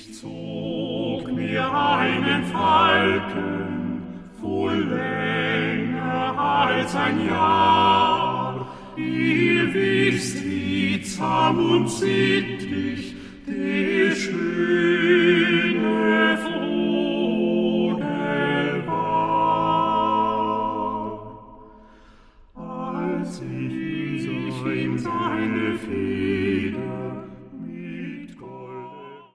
zog mir einen Falken, wohl länger als ein Jahr. Ewig friedsam und sittlich, der schöne Vogel war. Als ich in seine Feder